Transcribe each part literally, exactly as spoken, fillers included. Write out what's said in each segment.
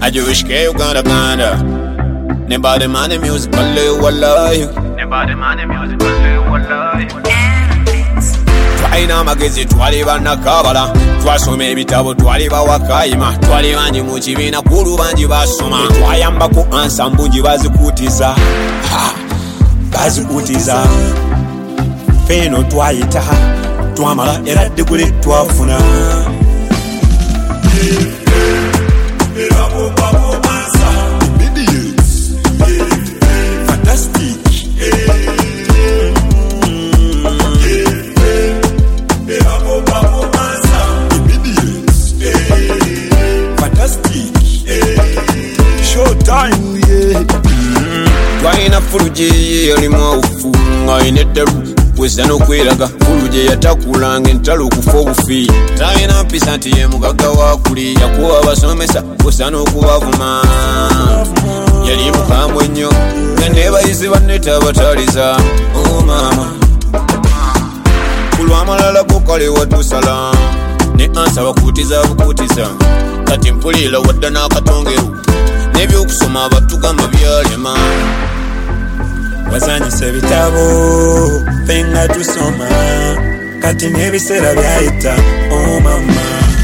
I just wish Uganda Uganda. Nobody money music only wallahi. Nobody money music only wallahi. Twaina magezi twali bana kabala. Twasoma ebitabo twali bawakayima. Twali banji mu kibiina kulu banji basoma. Twayamba ku ansa mbungi bazikutiza. Bazikutiza. Feno twayita. Twamala era degule twafuna. Twaina fuluji yalimu ufu ngaine deru weza no kweraga fuluji yatakulanga entalo kufa obufi twaina pisanti ye mugaga wa kuli yakuwa basomesa weza no kubavuma yalimu kamwe nnyo neba izi baneta bataliza oh mama kulwa malala kokale watusala ne ansa bakutiza bakutiza kati mpulira wadda n'akatongeru n'ebyokusoma abatugamba byalema wazanyisa ebitabo fenga tusoma kati n'ebiseera byayita oh mama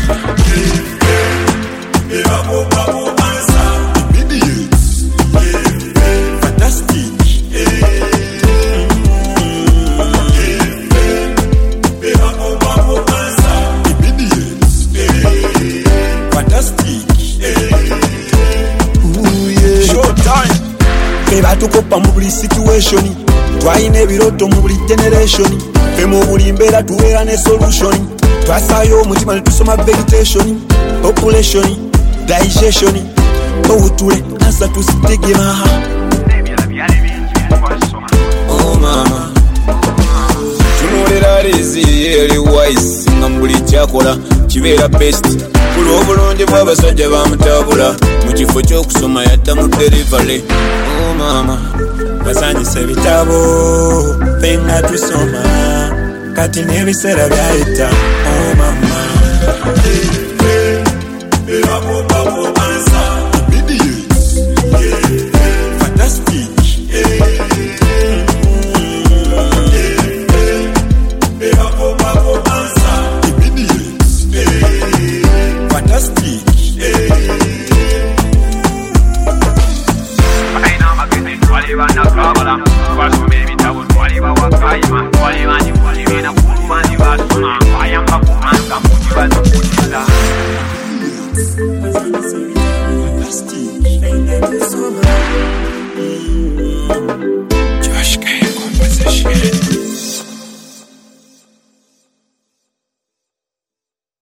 tukopa mu buli situation twaina ebiroto mu buli generation fe mu buli mbeera tuweera ne solution twasayo omutima ne tusoma vegetation population digestion owutule asa tusitegema oh mama tunolera lezi eri wise nga mbuli kyakola kibeera best kulo obulungi bw'abasajja bamutabula mu kifo ky'okusoma yadda mu delivery oh mama bazanyisa ebitabo fenga tusoma kati n'ebiseera byayita oh mama Josh K conversation.